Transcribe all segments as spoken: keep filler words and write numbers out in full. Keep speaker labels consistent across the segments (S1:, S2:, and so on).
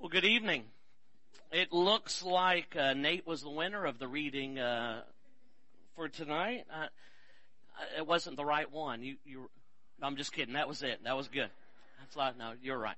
S1: Well, good evening. It looks like uh, Nate was the winner of the reading uh, for tonight. Uh, it wasn't the right one. You, you. No, I'm just kidding. That was it. That was good. That's like, no, you're right.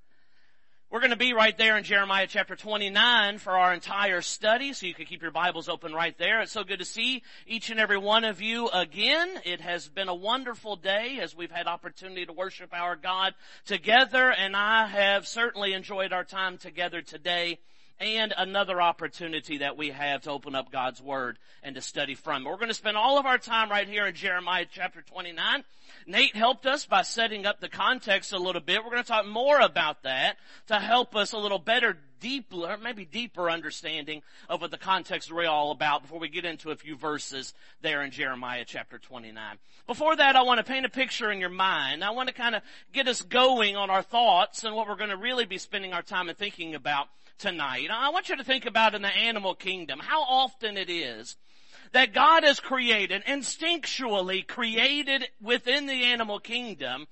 S1: We're going to be right there in Jeremiah chapter twenty-nine for our entire study, so you can keep your Bibles open right there. It's so good to see each and every one of you again. It has been a wonderful day as we've had opportunity to worship our God together, and I have certainly enjoyed our time together today and another opportunity that we have to open up God's Word and to study from. We're going to spend all of our time right here in Jeremiah chapter twenty-nine. Nate helped us by setting up the context a little bit. We're going to talk more about that to help us a little better, deeper, maybe deeper understanding of what the context is really all about before we get into a few verses there in Jeremiah chapter twenty-nine. Before that, I want to paint a picture in your mind. I want to kind of get us going on our thoughts and what we're going to really be spending our time and thinking about tonight. I want you to think about in the animal kingdom how often it is that God has created, instinctually created within the animal kingdom,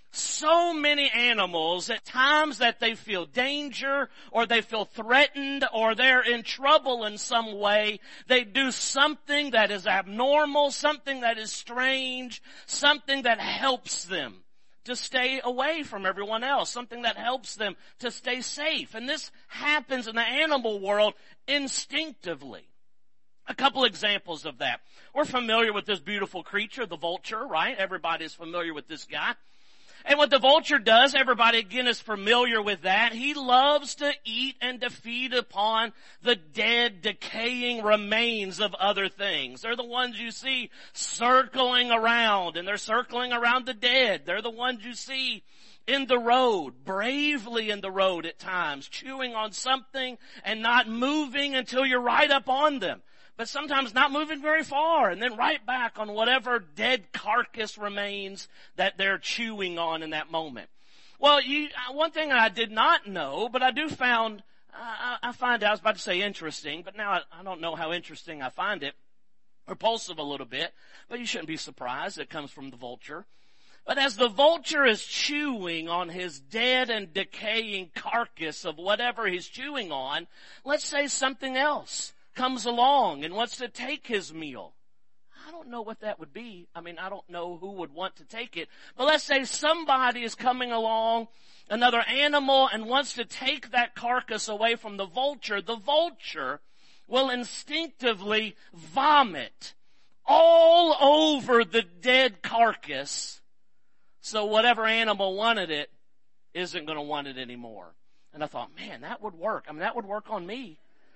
S1: so many animals at times that they feel danger or they feel threatened or they're in trouble in some way. They do something that is abnormal, something that is strange, something that helps them to stay away from everyone else, something that helps them to stay safe. And this happens in the animal world instinctively. A couple examples of that. We're familiar with this beautiful creature, the vulture, right? Everybody's familiar with this guy. And what the vulture does, everybody again is familiar with that. He loves to eat and to feed upon the dead, decaying remains of other things. They're the ones you see circling around, and they're circling around the dead. They're the ones you see in the road, bravely in the road at times, chewing on something and not moving until you're right up on them. But sometimes not moving very far, and then right back on whatever dead carcass remains that they're chewing on in that moment. Well, you, one thing I did not know, but I do found, I, I find out, I was about to say interesting, but now I, I don't know how interesting I find it, repulsive a little bit, but you shouldn't be surprised. It comes from the vulture. But as the vulture is chewing on his dead and decaying carcass of whatever he's chewing on, let's say something else comes along and wants to take his meal. I don't know what that would be. I mean, I don't know who would want to take it. But let's say somebody is coming along, another animal, and wants to take that carcass away from the vulture. The vulture will instinctively vomit all over the dead carcass, so whatever animal wanted it isn't going to want it anymore. And I thought, man, that would work. I mean, that would work on me.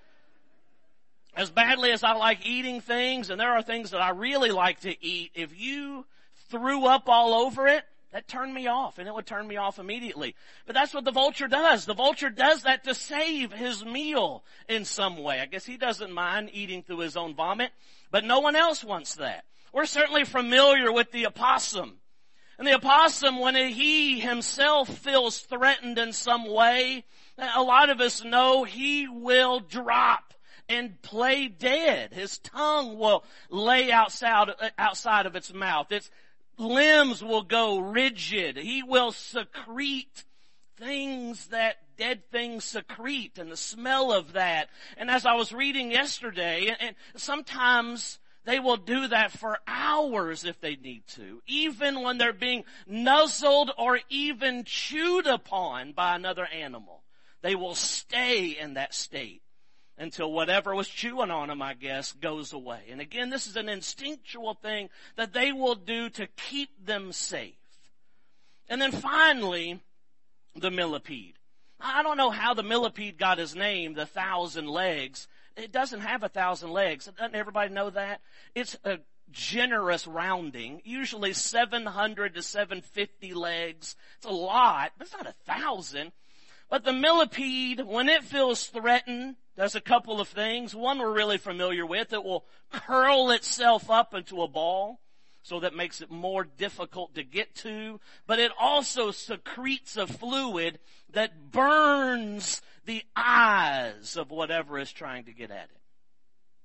S1: As badly as I like eating things, and there are things that I really like to eat, if you threw up all over it, that turned me off, and it would turn me off immediately. But that's what the vulture does. The vulture does that to save his meal in some way. I guess he doesn't mind eating through his own vomit, but no one else wants that. We're certainly familiar with the opossum. And the opossum, when he himself feels threatened in some way, a lot of us know he will drop and play dead. His tongue will lay outside, outside of its mouth. Its limbs will go rigid. He will secrete things that dead things secrete, and the smell of that. And as I was reading yesterday, and sometimes they will do that for hours if they need to, even when they're being nuzzled or even chewed upon by another animal. They will stay in that state until whatever was chewing on them, I guess, goes away. And again, this is an instinctual thing that they will do to keep them safe. And then finally, the millipede. I don't know how the millipede got his name, the thousand legs. It doesn't have a thousand legs. Doesn't everybody know that? It's a generous rounding, usually seven hundred to seven hundred fifty legs. It's a lot, but it's not a thousand. But the millipede, when it feels threatened, does a couple of things. One we're really familiar with. It will curl itself up into a ball, so that makes it more difficult to get to. But it also secretes a fluid that burns the eyes of whatever is trying to get at it.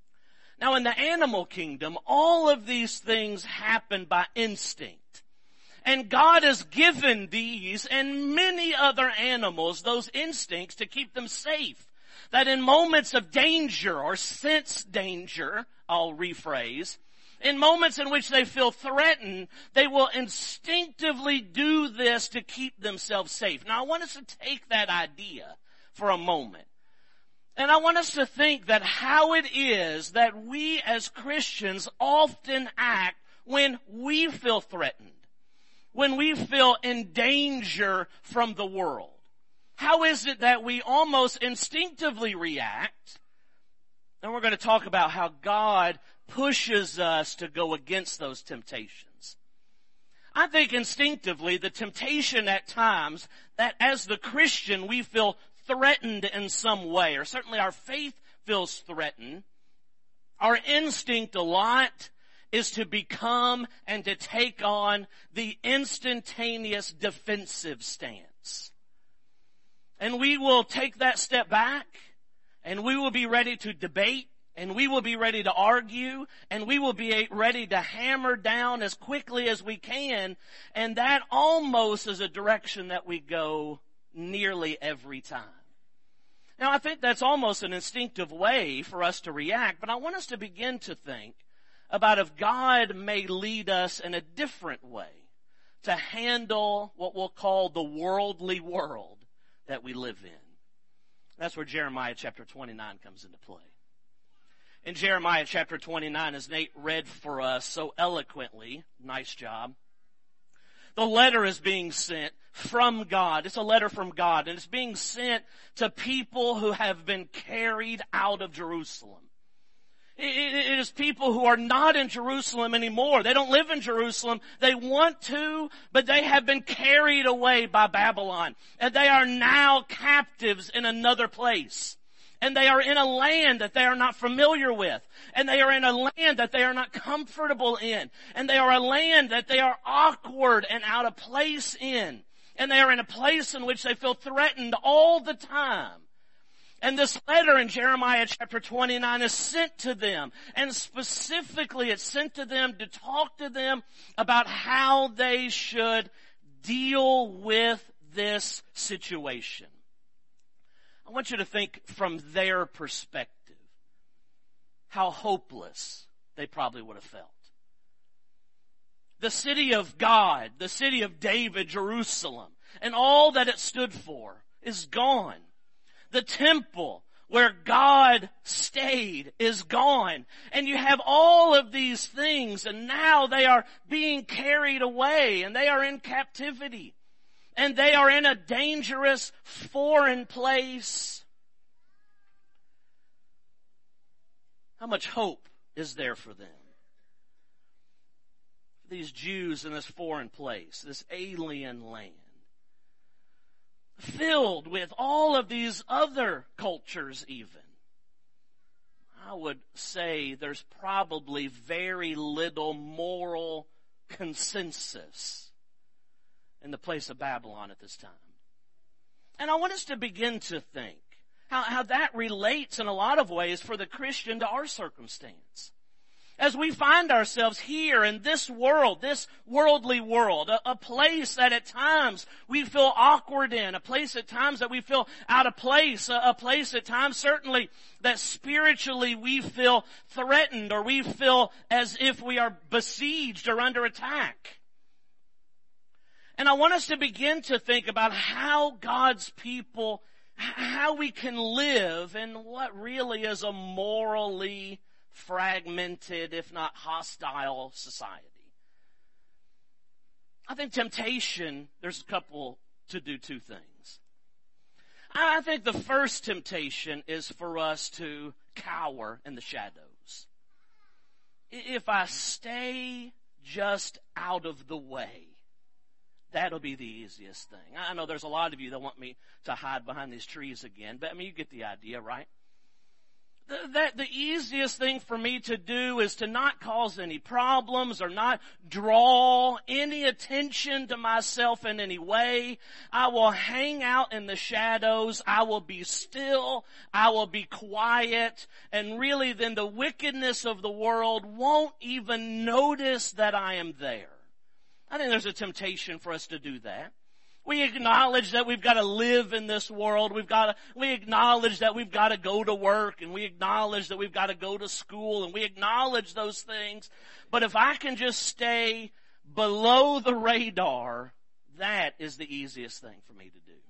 S1: Now, in the animal kingdom, all of these things happen by instinct. And God has given these and many other animals those instincts to keep them safe. That in moments of danger or sense danger, I'll rephrase, in moments in which they feel threatened, they will instinctively do this to keep themselves safe. Now I want us to take that idea for a moment. And I want us to think that how it is that we as Christians often act when we feel threatened, when we feel in danger from the world. How is it that we almost instinctively react? And we're going to talk about how God pushes us to go against those temptations. I think instinctively the temptation at times that as the Christian we feel threatened in some way, or certainly our faith feels threatened, our instinct a lot is to become and to take on the instantaneous defensive stance. And we will take that step back, and we will be ready to debate, and we will be ready to argue, and we will be ready to hammer down as quickly as we can, and that almost is a direction that we go nearly every time. Now, I think that's almost an instinctive way for us to react, but I want us to begin to think about if God may lead us in a different way to handle what we'll call the worldly world that we live in. That's where Jeremiah chapter twenty-nine comes into play. In Jeremiah chapter twenty-nine, as Nate read for us so eloquently, nice job, the letter is being sent from God. It's a letter from God, and it's being sent to people who have been carried out of Jerusalem. It is people who are not in Jerusalem anymore. They don't live in Jerusalem. They want to, but they have been carried away by Babylon. And they are now captives in another place. And they are in a land that they are not familiar with. And they are in a land that they are not comfortable in. And they are a land that they are awkward and out of place in. And they are in a place in which they feel threatened all the time. And this letter in Jeremiah chapter twenty-nine is sent to them. And specifically it's sent to them to talk to them about how they should deal with this situation. I want you to think from their perspective how hopeless they probably would have felt. The city of God, the city of David, Jerusalem, and all that it stood for is gone. The temple where God stayed is gone. And you have all of these things, and now they are being carried away, and they are in captivity. And they are in a dangerous foreign place. How much hope is there for them? These Jews in this foreign place, this alien land, filled with all of these other cultures even. I would say there's probably very little moral consensus in the place of Babylon at this time. And I want us to begin to think how, how that relates in a lot of ways for the Christian to our circumstance. As we find ourselves here in this world, this worldly world, a, a place that at times we feel awkward in, a place at times that we feel out of place, a, a place at times certainly that spiritually we feel threatened or we feel as if we are besieged or under attack. And I want us to begin to think about how God's people, how we can live in what really is a morally fragmented, if not hostile society. I think temptation, there's a couple to do two things. I think the first temptation is for us to cower in the shadows. If I stay just out of the way, that'll be the easiest thing. I know there's a lot of you that want me to hide behind these trees again, but I mean, you get the idea, right? That the easiest thing for me to do is to not cause any problems or not draw any attention to myself in any way. I will hang out in the shadows. I will be still. I will be quiet. And really then the wickedness of the world won't even notice that I am there. I think there's a temptation for us to do that. We acknowledge that we've got to live in this world. We've got to, we acknowledge that we've got to go to work, and we acknowledge that we've got to go to school, and we acknowledge those things. But if I can just stay below the radar, that is the easiest thing for me to do.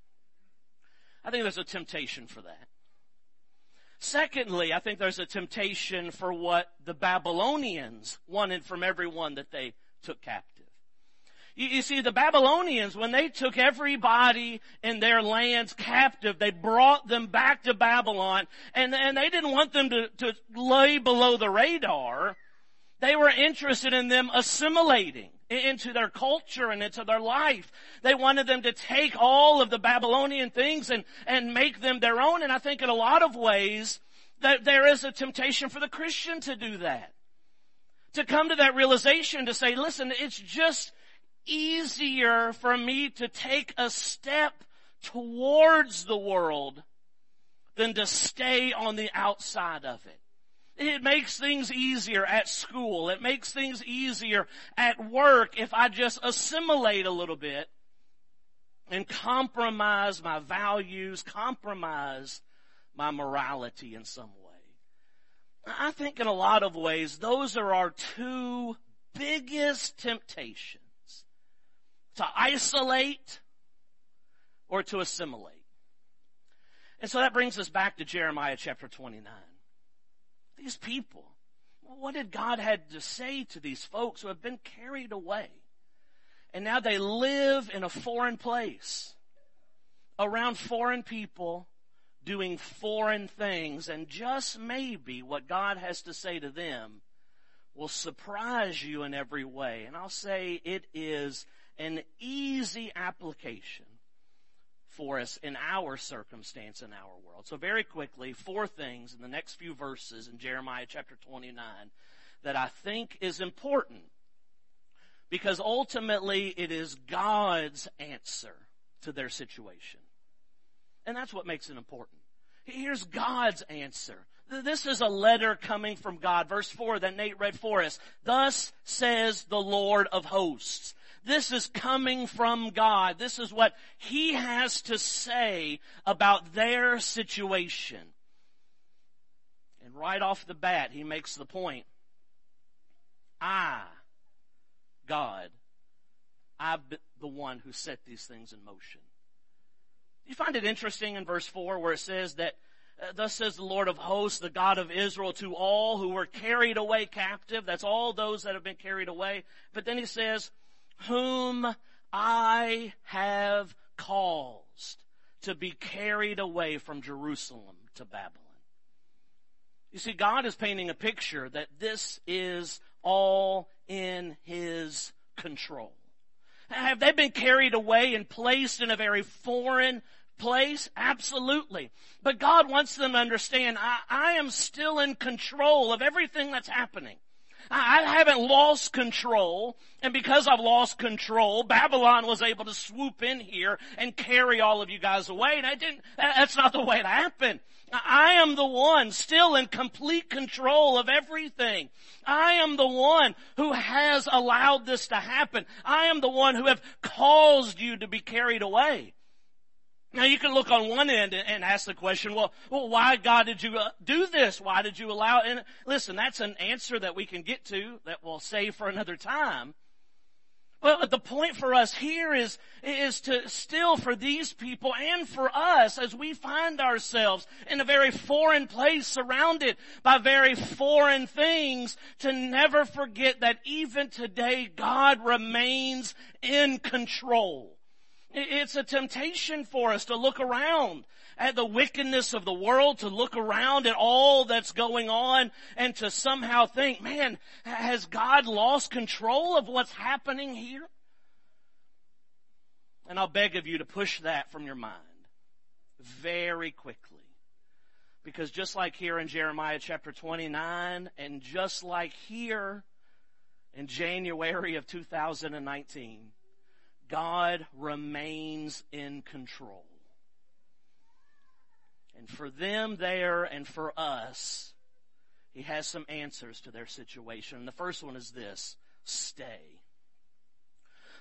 S1: I think there's a temptation for that. Secondly, I think there's a temptation for what the Babylonians wanted from everyone that they took captive. You, you see, the Babylonians, when they took everybody in their lands captive, they brought them back to Babylon, and, and they didn't want them to, to lay below the radar. They were interested in them assimilating into their culture and into their life. They wanted them to take all of the Babylonian things and, and make them their own. And I think in a lot of ways that there is a temptation for the Christian to do that. To come to that realization to say, listen, it's just easier for me to take a step towards the world than to stay on the outside of it. It makes things easier at school. It makes things easier at work if I just assimilate a little bit and compromise my values, compromise my morality in some way. I think in a lot of ways, those are our two biggest temptations: to isolate or to assimilate. And so that brings us back to Jeremiah chapter twenty-nine. These people, what did God had to say to these folks who have been carried away? And now they live in a foreign place, around foreign people, doing foreign things. And just maybe what God has to say to them will surprise you in every way. And I'll say it is an easy application for us in our circumstance, in our world. So very quickly, four things in the next few verses in Jeremiah chapter twenty-nine that I think is important, because ultimately it is God's answer to their situation. And that's what makes it important. Here's God's answer. This is a letter coming from God. Verse four that Nate read for us. Thus says the Lord of hosts. This is coming from God. This is what He has to say about their situation. And right off the bat, He makes the point. I, God, I'm the one who set these things in motion. You find it interesting in verse four where it says that, uh, thus says the Lord of hosts, the God of Israel, to all who were carried away captive. That's all those that have been carried away. But then He says, whom I have caused to be carried away from Jerusalem to Babylon. You see, God is painting a picture that this is all in His control. Have they been carried away and placed in a very foreign place? Absolutely. But God wants them to understand, I, I am still in control of everything that's happening. I haven't lost control, and because I've lost control, Babylon was able to swoop in here and carry all of you guys away, and I didn't, that's not the way it happened. I am the one still in complete control of everything. I am the one who has allowed this to happen. I am the one who have caused you to be carried away. Now you can look on one end and ask the question, well, well why, God, did you uh, do this? Why did you allow it? And listen, that's an answer that we can get to that we'll save for another time. But the point for us here is, is to still for these people and for us as we find ourselves in a very foreign place surrounded by very foreign things, to never forget that even today God remains in control. It's a temptation for us to look around at the wickedness of the world, to look around at all that's going on, and to somehow think, man, has God lost control of what's happening here? And I'll beg of you to push that from your mind very quickly. Because just like here in Jeremiah chapter twenty-nine, and just like here in January of two thousand nineteen, God remains in control. And for them there and for us, He has some answers to their situation. And the first one is this: stay.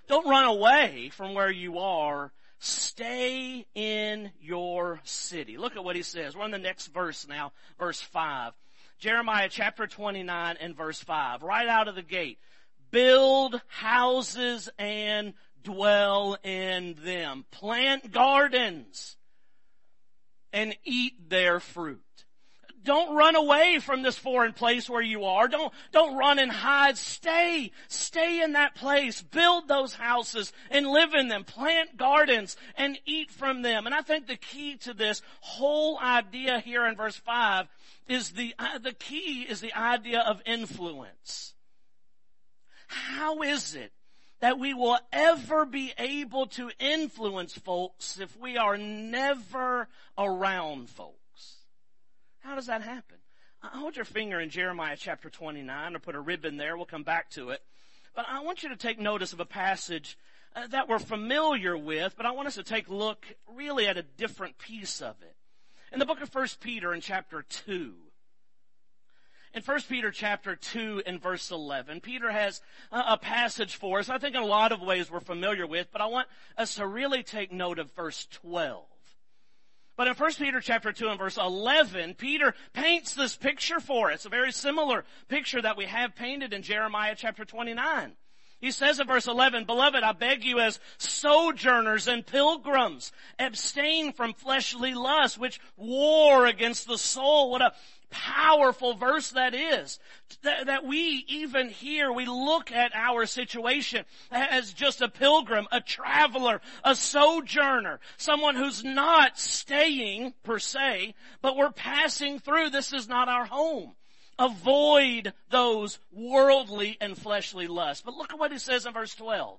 S1: don't run away from where you are. Stay in your city. Look at what he says. We're on the next verse now, verse five. Jeremiah chapter twenty-nine and verse five. Right out of the gate. Build houses and dwell in them. Plant gardens and eat their fruit. Don't run away from this foreign place where you are. Don't, don't run and hide. Stay. Stay in that place. Build those houses and live in them. Plant gardens and eat from them. And I think the key to this whole idea here in verse five is the, uh, the key is the idea of influence. How is it that we will ever be able to influence folks if we are never around folks? How does that happen? Hold your finger in Jeremiah chapter twenty-nine, or put a ribbon there. We'll come back to it. But I want you to take notice of a passage uh, that we're familiar with, but I want us to take a look really at a different piece of it. In the book of First Peter in chapter two. In First Peter chapter two and verse eleven, Peter has a passage for us I think in a lot of ways we're familiar with, but I want us to really take note of verse twelve. But in First Peter chapter two and verse eleven, Peter paints this picture for us, a very similar picture that we have painted in Jeremiah chapter twenty-nine. He says in verse eleven, Beloved, I beg you as sojourners and pilgrims, abstain from fleshly lusts which war against the soul. What a powerful verse that is. That, that we even here, we look at our situation as just a pilgrim, a traveler, a sojourner, someone who's not staying per se, but we're passing through. This is not our home. Avoid those worldly and fleshly lusts. But look at what he says in verse twelve.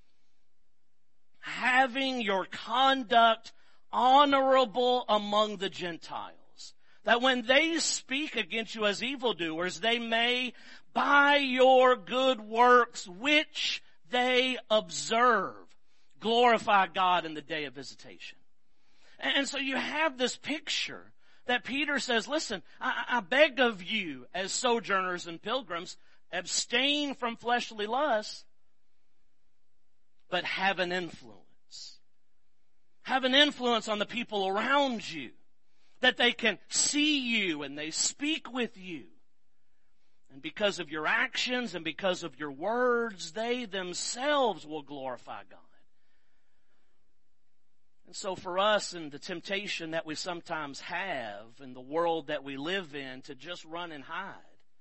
S1: Having your conduct honorable among the Gentiles, that when they speak against you as evildoers, they may, by your good works, which they observe, glorify God in the day of visitation. And so you have this picture that Peter says, listen, I, I beg of you as sojourners and pilgrims, abstain from fleshly lusts, but have an influence. Have an influence on the people around you, that they can see you and they speak with you. And because of your actions and because of your words, they themselves will glorify God. And so for us, and the temptation that we sometimes have in the world that we live in to just run and hide,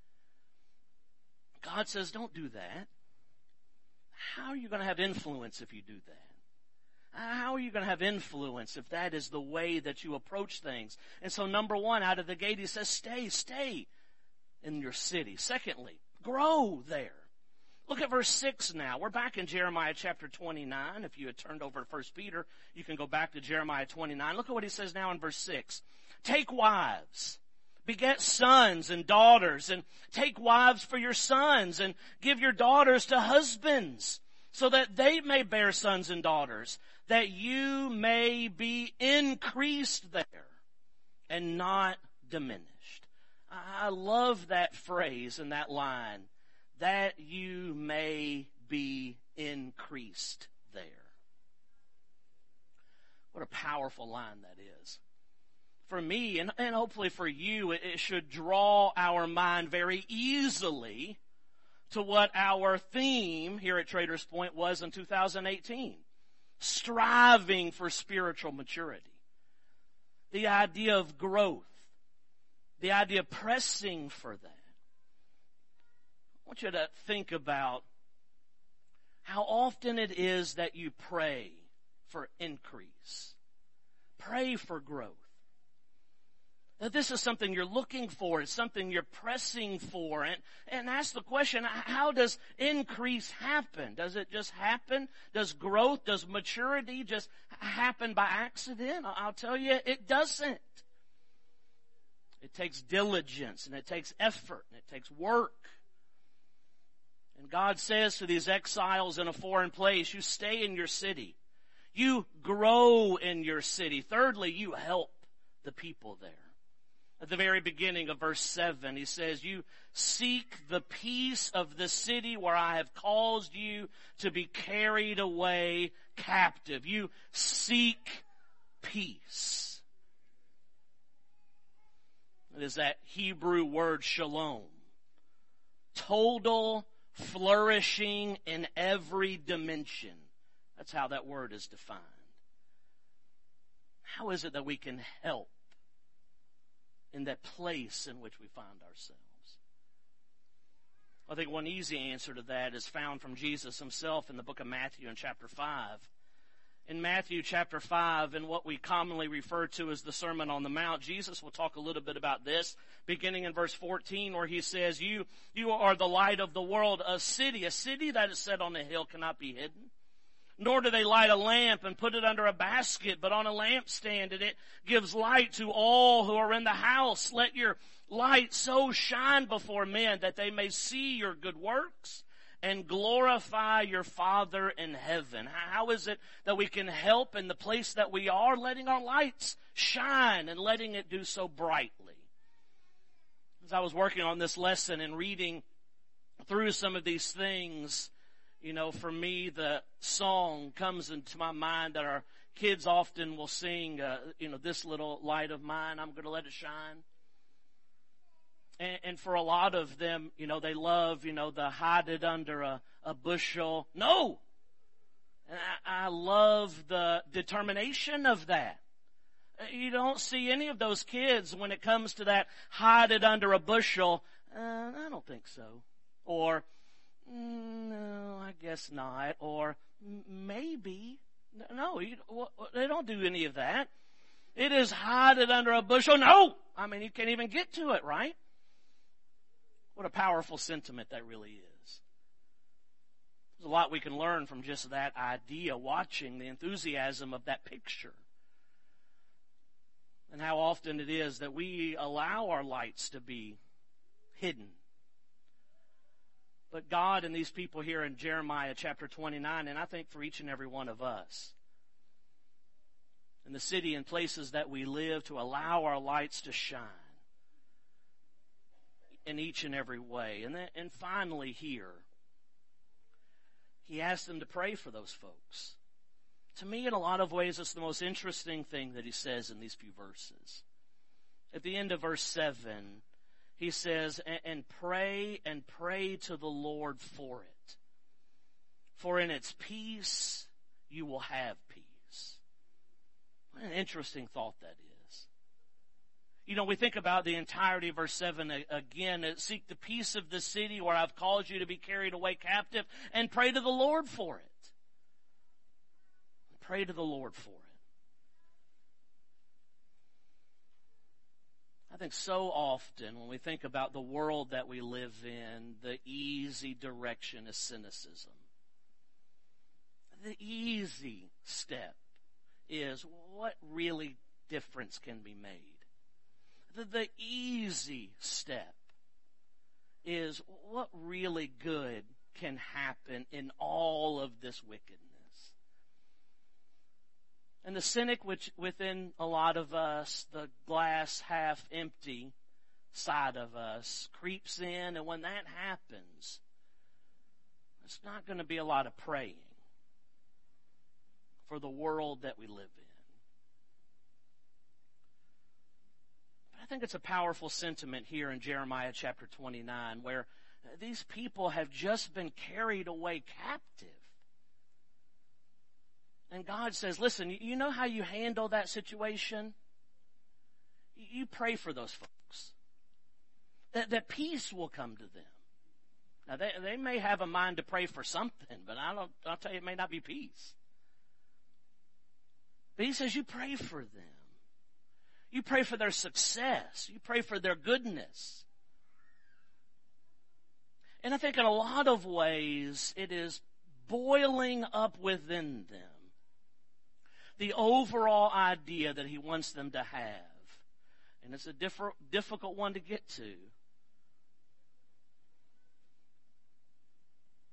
S1: God says, don't do that. How are you going to have influence if you do that? How are you going to have influence if that is the way that you approach things? And so number one, out of the gate, he says, stay, stay in your city. Secondly, grow there. Look at verse six now. We're back in Jeremiah chapter twenty-nine. If you had turned over to First Peter, you can go back to Jeremiah twenty-nine. Look at what he says now in verse six. Take wives, beget sons and daughters, and take wives for your sons, and give your daughters to husbands, so that they may bear sons and daughters, that you may be increased there and not diminished. I love that phrase and that line, that you may be increased there. What a powerful line that is. For me, and, and hopefully for you, it, it should draw our mind very easily to what our theme here at Traders Point was in two thousand eighteen. Striving for spiritual maturity. The idea of growth. The idea of pressing for that. I want you to think about how often it is that you pray for increase. Pray for growth. That this is something you're looking for. It's something you're pressing for. And, and ask the question, how does increase happen? Does it just happen? Does growth, does maturity just happen by accident? I'll tell you, it doesn't. It takes diligence, and it takes effort, and it takes work. And God says to these exiles in a foreign place, you stay in your city. You grow in your city. Thirdly, you help the people there. At the very beginning of verse seven, he says, you seek the peace of the city where I have caused you to be carried away captive. You seek peace. It is that Hebrew word shalom. Total flourishing in every dimension. That's how that word is defined. How is it that we can help in that place in which we find ourselves? I think one easy answer to that is found from Jesus himself in the book of Matthew in chapter five. In Matthew chapter five, in what we commonly refer to as the Sermon on the Mount, Jesus will talk a little bit about this, beginning in verse fourteen, where he says, you, you are the light of the world. A city, a city that is set on a hill cannot be hidden. Nor do they light a lamp and put it under a basket, but on a lampstand, and it gives light to all who are in the house. Let your light so shine before men that they may see your good works and glorify your Father in heaven. How is it that we can help in the place that we are, letting our lights shine and letting it do so brightly? As I was working on this lesson and reading through some of these things, you know, for me, the song comes into my mind that our kids often will sing, uh, you know, this little light of mine, I'm going to let it shine. And, and for a lot of them, you know, they love, you know, the hide it under a, a bushel. No! And I, I love the determination of that. You don't see any of those kids when it comes to that hide it under a bushel. Uh, I don't think so. Or, no, I guess not. Or maybe. No, you, they don't do any of that. It is hide it under a bushel. No! I mean, you can't even get to it, right? What a powerful sentiment that really is. There's a lot we can learn from just that idea, watching the enthusiasm of that picture. And how often it is that we allow our lights to be hidden. But God and these people here in Jeremiah chapter twenty-nine, and I think for each and every one of us, in the city and places that we live, to allow our lights to shine in each and every way. And then, and finally here, he asked them to pray for those folks. To me, in a lot of ways, it's the most interesting thing that he says in these few verses. At the end of verse seven, he says, and pray and pray to the Lord for it. For in its peace you will have peace. What an interesting thought that is. You know, we think about the entirety of verse seven again. Seek the peace of the city where I've caused you to be carried away captive, and pray to the Lord for it. Pray to the Lord for it. I think so often when we think about the world that we live in, the easy direction is cynicism. The easy step is what really difference can be made. The, the easy step is what really good can happen in all of this wickedness. And the cynic which within a lot of us, the glass half empty side of us, creeps in, and when that happens, it's not going to be a lot of praying for the world that we live in. But I think it's a powerful sentiment here in Jeremiah chapter twenty-nine, where these people have just been carried away captive. And God says, listen, you know how you handle that situation? You pray for those folks. That, that peace will come to them. Now, they, they may have a mind to pray for something, but I don't, I'll tell you, it may not be peace. But he says, you pray for them. You pray for their success. You pray for their goodness. And I think in a lot of ways, it is boiling up within them the overall idea that he wants them to have. And it's a diff- difficult one to get to. In verse eleven of this text in Jeremiah chapter twenty-nine,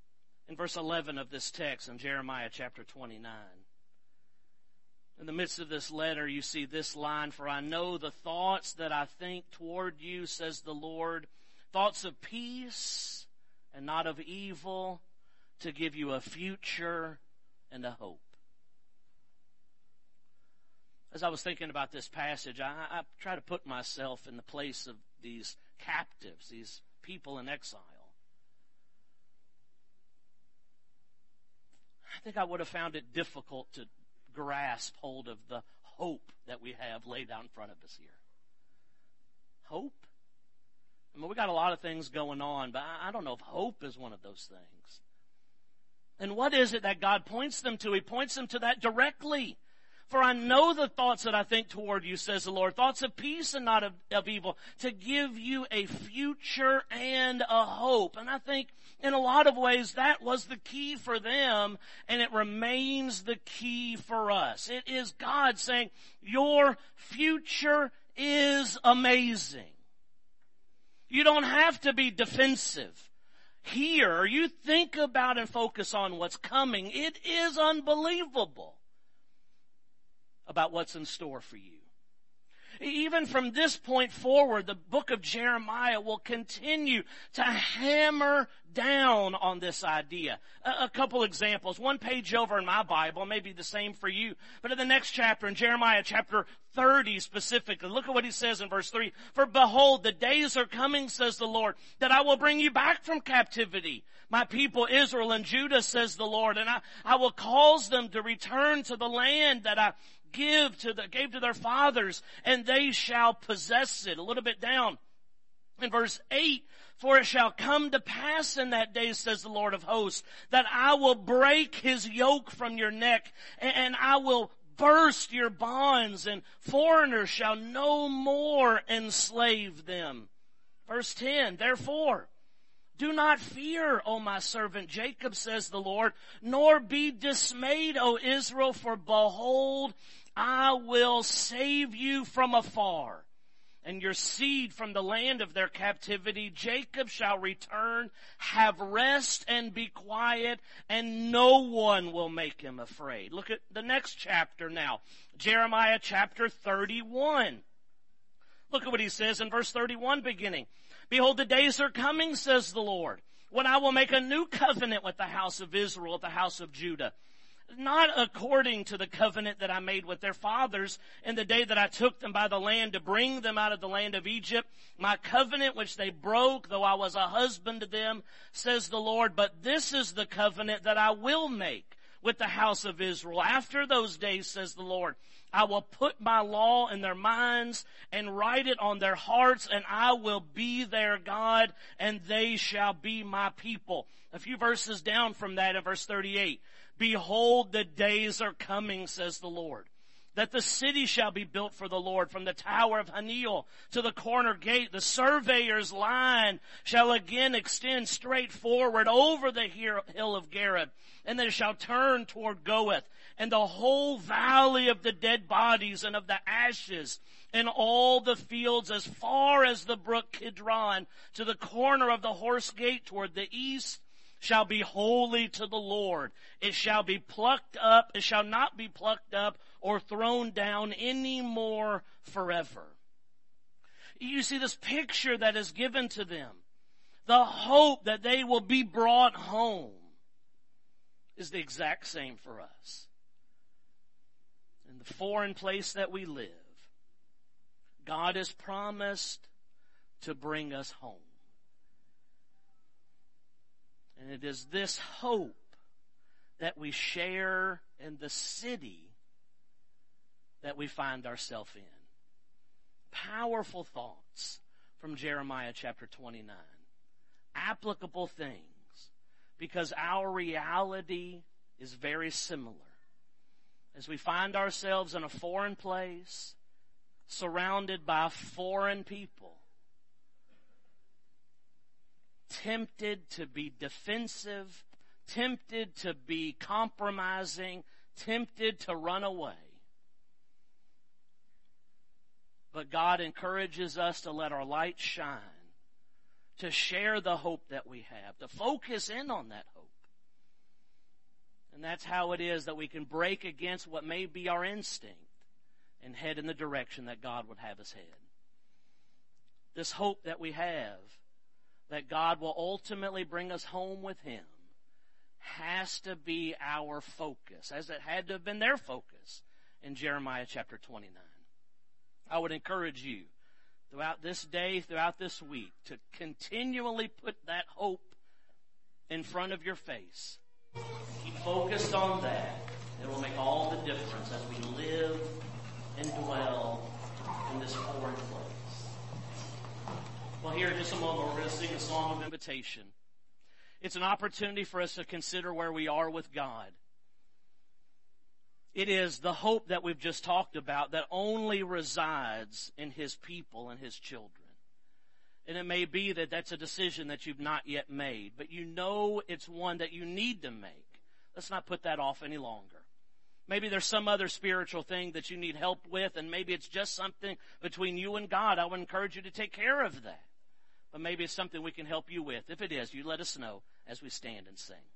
S1: In the midst of this letter, you see this line, "For I know the thoughts that I think toward you, says the Lord, thoughts of peace and not of evil, to give you a future and a hope." As I was thinking about this passage, I, I try to put myself in the place of these captives, these people in exile. I think I would have found it difficult to grasp hold of the hope that we have laid out in front of us here. Hope? I mean, we got a lot of things going on, but I don't know if hope is one of those things. And what is it that God points them to? He points them to that directly. "For I know the thoughts that I think toward you, says the Lord, thoughts of peace and not of, of evil, to give you a future and a hope." And I think in a lot of ways that was the key for them, and it remains the key for us. It is God saying, your future is amazing. You don't have to be defensive. Here, you think about and focus on what's coming. It is unbelievable about what's in store for you. Even from this point forward, the book of Jeremiah will continue to hammer down on this idea. A, a couple examples. One page over in my Bible, maybe the same for you, but in the next chapter, in Jeremiah chapter thirty specifically, look at what he says in verse three. "For behold, the days are coming, says the Lord, that I will bring you back from captivity. My people Israel and Judah, says the Lord, and I, I will cause them to return to the land that I give to the, gave to their fathers, and they shall possess it." A little bit down in verse eight, "For it shall come to pass in that day, says the Lord of hosts, that I will break his yoke from your neck, and I will burst your bonds, and foreigners shall no more enslave them." Verse ten, "Therefore, do not fear, O my servant Jacob, says the Lord, nor be dismayed, O Israel, for behold, I will save you from afar, and your seed from the land of their captivity. Jacob shall return, have rest and be quiet, and no one will make him afraid." Look at the next chapter now, Jeremiah chapter thirty-one. Look at what he says in verse thirty-one beginning. "Behold, the days are coming, says the Lord, when I will make a new covenant with the house of Israel, with the house of Judah, not according to the covenant that I made with their fathers in the day that I took them by the land to bring them out of the land of Egypt, my covenant which they broke, though I was a husband to them, says the Lord. But this is the covenant that I will make with the house of Israel. After those days, says the Lord, I will put my law in their minds and write it on their hearts, and I will be their God, and they shall be my people." A few verses down from that in verse thirty-eight. "Behold, the days are coming, says the Lord, that the city shall be built for the Lord, from the tower of Haneel to the corner gate. The surveyor's line shall again extend straight forward over the hill of Gareb, and they shall turn toward Goeth, and the whole valley of the dead bodies and of the ashes, and all the fields as far as the brook Kidron, to the corner of the horse gate toward the east, shall be holy to the Lord. It shall be plucked up, it shall not be plucked up or thrown down any more forever." You see this picture that is given to them, the hope that they will be brought home, is the exact same for us. In the foreign place that we live, God has promised to bring us home. And it is this hope that we share in the city that we find ourselves in. Powerful thoughts from Jeremiah chapter twenty-nine. Applicable things, because our reality is very similar. As we find ourselves in a foreign place, surrounded by foreign people, tempted to be defensive, tempted to be compromising, tempted to run away. But God encourages us to let our light shine, to share the hope that we have, to focus in on that hope. And that's how it is that we can break against what may be our instinct and head in the direction that God would have us head. This hope that we have that God will ultimately bring us home with Him has to be our focus, as it had to have been their focus in Jeremiah chapter twenty-nine. I would encourage you throughout this day, throughout this week, to continually put that hope in front of your face. Keep focused on that. It will make all the difference as we live and dwell in this foreign place. Well, here in just a moment, we're going to sing a song of invitation. It's an opportunity for us to consider where we are with God. It is the hope that we've just talked about that only resides in His people and His children. And it may be that that's a decision that you've not yet made, but you know it's one that you need to make. Let's not put that off any longer. Maybe there's some other spiritual thing that you need help with, and maybe it's just something between you and God. I would encourage you to take care of that. But maybe it's something we can help you with. If it is, you let us know as we stand and sing.